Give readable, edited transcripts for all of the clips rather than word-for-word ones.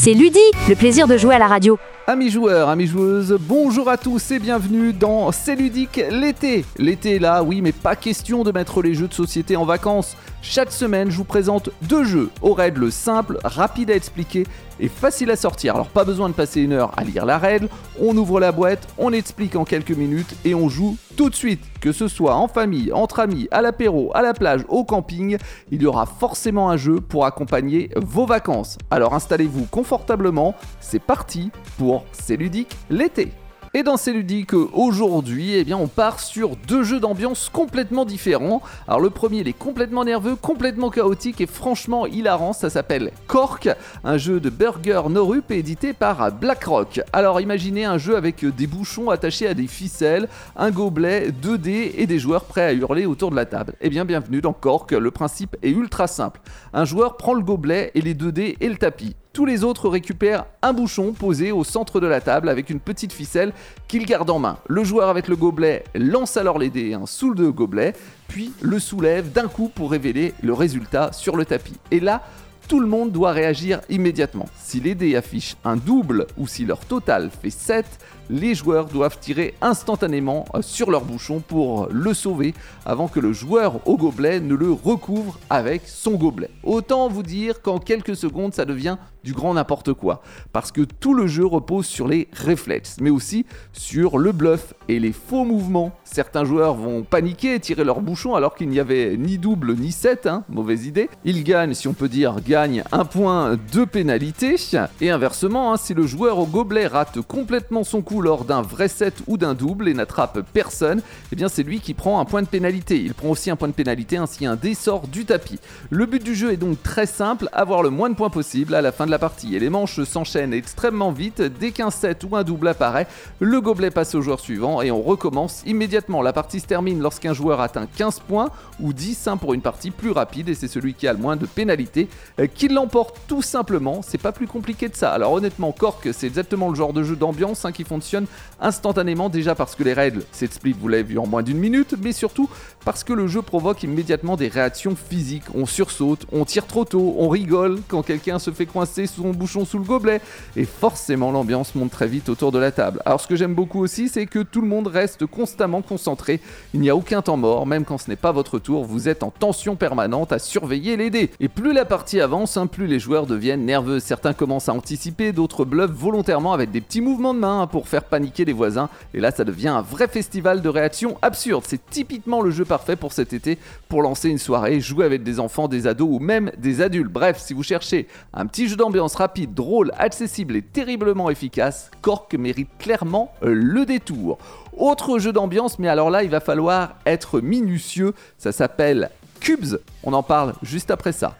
C'est Ludi, le plaisir de jouer à la radio. Amis joueurs, amis joueuses, bonjour à tous et bienvenue dans C'est ludique l'été. L'été est là, oui, mais pas question de mettre les jeux de société en vacances. Chaque semaine, je vous présente 2 jeux aux règles simples, rapides à expliquer et faciles à sortir. Alors pas besoin de passer 1 heure à lire la règle, on ouvre la boîte, on explique en quelques minutes et on joue tout de suite. Que ce soit en famille, entre amis, à l'apéro, à la plage, au camping, il y aura forcément un jeu pour accompagner vos vacances. Alors installez-vous confortablement, c'est parti pour C'est ludique l'été. Et dans C'est ludique aujourd'hui, on part sur 2 jeux d'ambiance complètement différents. Alors le premier, il est complètement nerveux, complètement chaotique et franchement hilarant. Ça s'appelle Cork, un jeu de Burger Norup édité par BlackRock. Alors imaginez un jeu avec des bouchons attachés à des ficelles, un gobelet, 2 dés et des joueurs prêts à hurler autour de la table. Bienvenue dans Cork, le principe est ultra simple. Un joueur prend le gobelet et les 2 dés et le tapis. Tous les autres récupèrent un bouchon posé au centre de la table avec une petite ficelle qu'il garde en main. Le joueur avec le gobelet lance alors les dés sous le gobelet, puis le soulève d'un coup pour révéler le résultat sur le tapis. Et là, tout le monde doit réagir immédiatement. Si les dés affichent un double ou si leur total fait 7, les joueurs doivent tirer instantanément sur leur bouchon pour le sauver avant que le joueur au gobelet ne le recouvre avec son gobelet. Autant vous dire qu'en quelques secondes, ça devient du grand n'importe quoi. Parce que tout le jeu repose sur les réflexes, mais aussi sur le bluff et les faux mouvements. Certains joueurs vont paniquer et tirer leur bouchon alors qu'il n'y avait ni double ni 7, mauvaise idée. Ils gagnent, si on peut dire, gagnent 1 point de pénalité. Et inversement, si le joueur au gobelet rate complètement son coup lors d'un vrai 7 ou d'un double et n'attrape personne, c'est lui qui prend un point de pénalité. Il prend aussi un point de pénalité si un dé sort du tapis. Le but du jeu est donc très simple, avoir le moins de points possible à la fin de la partie. Et les manches s'enchaînent extrêmement vite. Dès qu'un 7 ou un double apparaît, le gobelet passe au joueur suivant et on recommence immédiatement. La partie se termine lorsqu'un joueur atteint 15 points ou 10 pour une partie plus rapide et c'est celui qui a le moins de pénalité qui l'emporte tout simplement. C'est pas plus compliqué de ça. Alors honnêtement, Cork, c'est exactement le genre de jeu d'ambiance qui fonctionne instantanément, déjà parce que les règles s'expliquent, vous l'avez vu, en moins d'1 minute, mais surtout parce que le jeu provoque immédiatement des réactions physiques. On sursaute, on tire trop tôt, on rigole quand quelqu'un se fait coincer son bouchon sous le gobelet et forcément l'ambiance monte très vite autour de la table. Alors ce que j'aime beaucoup aussi, c'est que tout le monde reste constamment concentré, il n'y a aucun temps mort, même quand ce n'est pas votre tour, vous êtes en tension permanente à surveiller les dés. Et plus la partie avance, plus les joueurs deviennent nerveux. Certains commencent à anticiper, d'autres bluffent volontairement avec des petits mouvements de main pour faire paniquer les voisins, et là ça devient un vrai festival de réactions absurdes. C'est typiquement le jeu parfait pour cet été, pour lancer une soirée, jouer avec des enfants, des ados ou même des adultes. Bref, si vous cherchez un petit jeu d'ambiance rapide, drôle, accessible et terriblement efficace, Cork mérite clairement le détour. Autre jeu d'ambiance, mais alors là il va falloir être minutieux, ça s'appelle Cubes, on en parle juste après ça.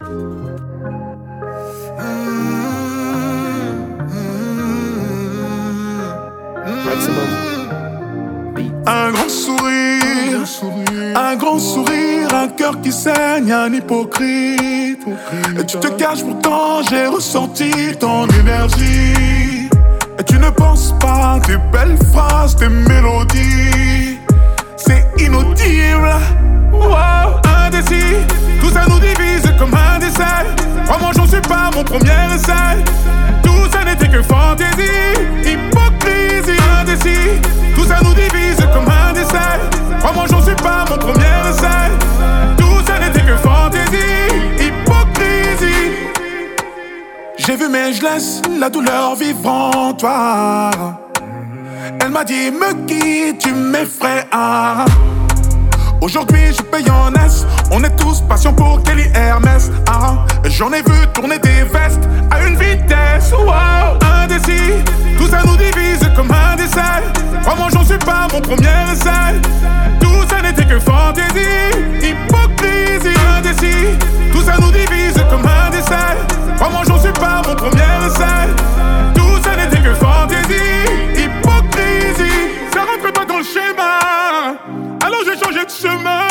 Un grand sourire, un cœur qui saigne, un hypocrite. Et tu te caches, pourtant j'ai ressenti ton énergie. Et tu ne penses pas tes belles phrases, tes mélodies. C'est inaudible. Wow, indécis, tout ça nous divise comme un dessert. Crois-moi, j'en suis pas mon premier essai. Tout ça n'était que fantaisie, hypocrisie, indécis. Tout ça nous divise comme un dessert. Crois-moi, j'en suis pas mon premier essai. Tout ça n'était que fantaisie, hypocrisie. J'ai vu mais je laisse la douleur vivre en toi. Elle m'a dit me quitte, tu m'effraies. Aujourd'hui je paye en S. On est tous patients pour Kelly Hermès. J'en ai vu tourner des vestes à une vitesse. Wow, indécis, tout ça nous divise comme un dessert. Crois-moi, j'en suis pas mon premier essai. Tout ça n'était que fantaisie, hypocrisie, indécis. Tout ça nous divise comme un dessert. Crois-moi, j'en suis pas mon premier essai. Tout ça n'était que fantaisie, hypocrisie. Ça rentre pas dans le schéma. Alors j'ai changé de chemin.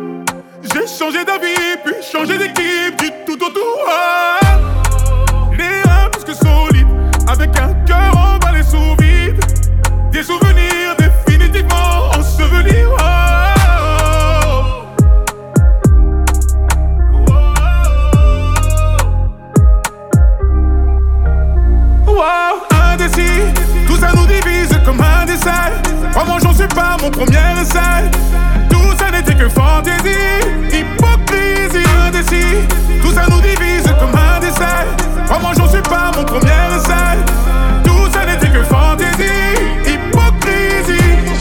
J'ai changé d'avis, puis changé d'équipe, du tout au tout. Les indécis. Tout ça nous divise comme un dessert. Vraiment j'en suis pas mon premier essai. Tout ça n'était que fantaisie. Hypocrisie, indécis. Tout ça nous divise comme un dessert. Vraiment j'en suis pas mon premier essai. Tout ça n'était que fantaisie. Hypocrisie.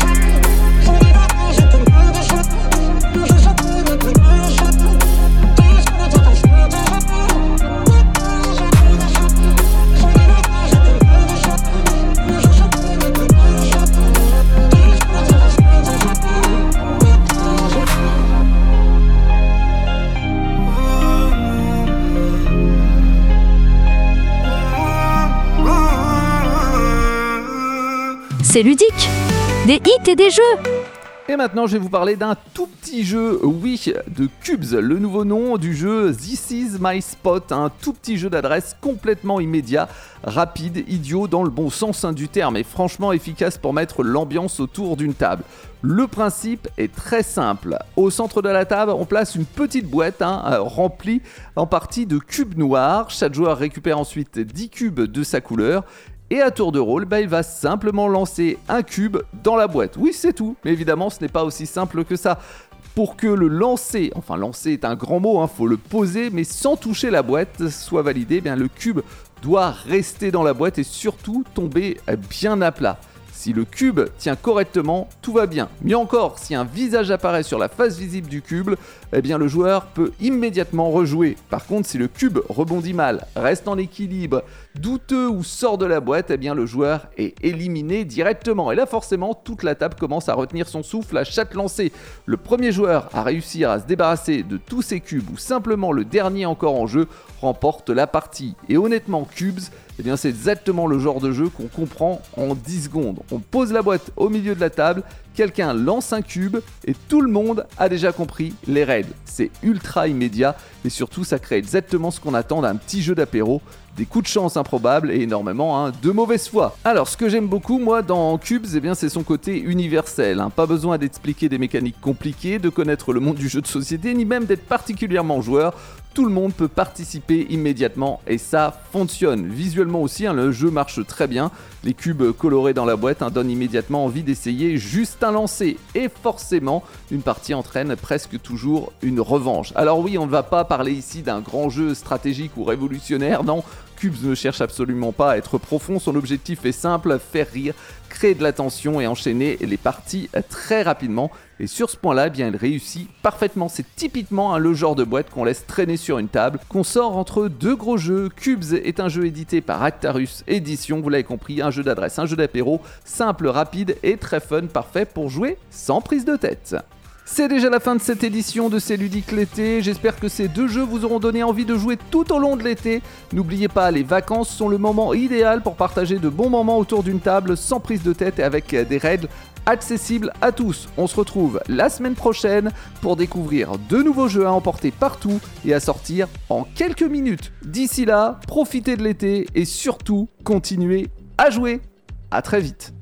C'est ludique. Des hits et des jeux. Et maintenant, je vais vous parler d'un tout petit jeu, oui, de Cubes, le nouveau nom du jeu This is my spot, un tout petit jeu d'adresse complètement immédiat, rapide, idiot dans le bon sens du terme et franchement efficace pour mettre l'ambiance autour d'une table. Le principe est très simple. Au centre de la table, on place une petite boîte remplie en partie de cubes noirs. Chaque joueur récupère ensuite 10 cubes de sa couleur. Et à tour de rôle, il va simplement lancer un cube dans la boîte. Oui, c'est tout, mais évidemment, ce n'est pas aussi simple que ça. Pour que le lancer, enfin lancer est un grand mot, faut le poser, mais sans toucher la boîte, soit validé, le cube doit rester dans la boîte et surtout tomber bien à plat. Si le cube tient correctement, tout va bien. Mieux encore, si un visage apparaît sur la face visible du cube, le joueur peut immédiatement rejouer. Par contre, si le cube rebondit mal, reste en équilibre, douteux ou sort de la boîte, le joueur est éliminé directement. Et là, forcément, toute la table commence à retenir son souffle à chaque lancer. Le premier joueur à réussir à se débarrasser de tous ses cubes ou simplement le dernier encore en jeu remporte la partie. Et honnêtement, Cubes, c'est exactement le genre de jeu qu'on comprend en 10 secondes. On pose la boîte au milieu de la table, quelqu'un lance un cube et tout le monde a déjà compris les règles. C'est ultra immédiat et surtout ça crée exactement ce qu'on attend d'un petit jeu d'apéro. Des coups de chance improbables et énormément de mauvaise foi. Alors ce que j'aime beaucoup moi dans Cubes, c'est son côté universel. Pas besoin d'expliquer des mécaniques compliquées, de connaître le monde du jeu de société, ni même d'être particulièrement joueur. Tout le monde peut participer immédiatement et ça fonctionne. Visuellement aussi, le jeu marche très bien. Les cubes colorés dans la boîte donnent immédiatement envie d'essayer juste un lancer. Et forcément, une partie entraîne presque toujours une revanche. Alors oui, on ne va pas parler ici d'un grand jeu stratégique ou révolutionnaire, non. Cubes ne cherche absolument pas à être profond, son objectif est simple, faire rire, créer de la tension et enchaîner les parties très rapidement. Et sur ce point-là, il réussit parfaitement. C'est typiquement le genre de boîte qu'on laisse traîner sur une table, qu'on sort entre deux gros jeux. Cubes est un jeu édité par Actarus Édition, vous l'avez compris, un jeu d'adresse, un jeu d'apéro, simple, rapide et très fun, parfait pour jouer sans prise de tête. C'est déjà la fin de cette édition de C'est ludique l'été, j'espère que ces deux jeux vous auront donné envie de jouer tout au long de l'été. N'oubliez pas, les vacances sont le moment idéal pour partager de bons moments autour d'une table sans prise de tête et avec des règles accessibles à tous. On se retrouve la semaine prochaine pour découvrir de nouveaux jeux à emporter partout et à sortir en quelques minutes. D'ici là, profitez de l'été et surtout continuez à jouer. À très vite.